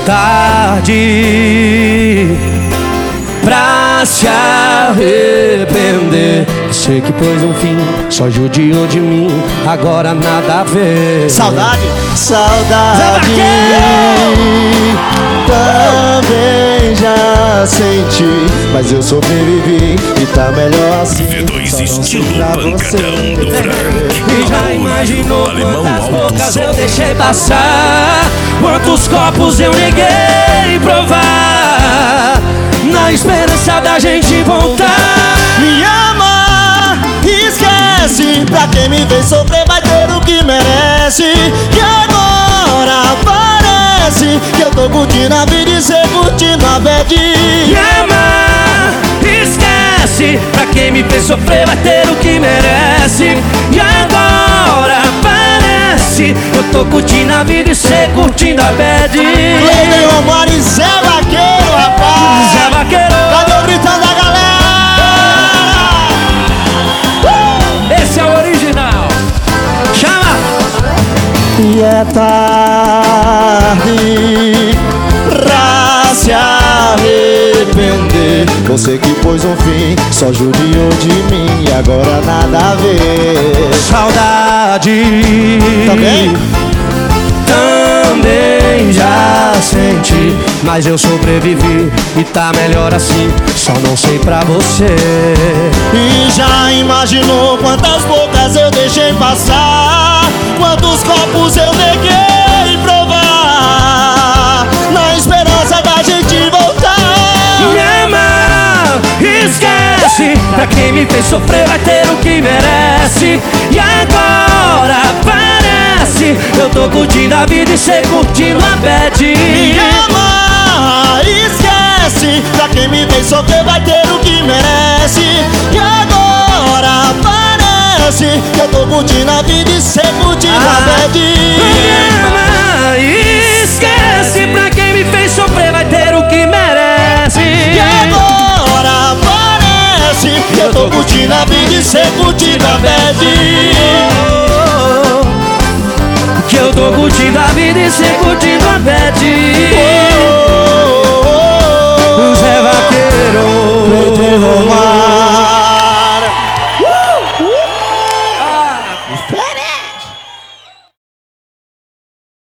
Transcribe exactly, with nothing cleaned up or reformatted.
tarde pra se arrepender. Sei que pôs um fim, só judiou de mim, agora nada a ver. Saudade, saudade também já senti, mas eu sobrevivi e tá melhor assim. V dois estilo pancadão do Frank. E já imaginou quantas bocas eu deixei passar, quantos copos eu neguei provar, na esperança da gente voltar. Me ama, esquece, pra quem me fez sofrer vai ter o que merece. E agora parece que eu tô curtindo a vida e cê curtindo a bad. Me ama, esquece, pra quem me fez sofrer vai ter o que merece. E agora parece eu tô curtindo a vida e cê curtindo a bad. Cleiton Omar e Zé Vaqueiro, rapaz. Zé Vaqueiro, cadê o gritão da galera? esse é o original. Chama! E é tarde pra se arrepender. Você que pôs um fim, só judiou de mim e agora nada a ver. Saudade Também? Também já senti, mas eu sobrevivi e tá melhor assim, só não sei pra você. E já imaginou quantas bocas eu deixei passar, quantos copos eu neguei provar, na esperança da gente voltar. Me ama, esquece, pra quem me fez sofrer vai ter o que merece. E agora parece eu tô curtindo a vida e cê curtindo a bad. Me ama, esquece, pra quem me fez sofrer vai ter o que merece. E agora parece que eu tô curtindo a vida e cê curtindo Ah, a bad. me ama, esquece, pra quem me fez sofrer vai ter o que merece. E agora parece que eu tô curtindo a vida e cê curtindo a bad. Que eu tô curtindo a vida e cê curtindo a bad.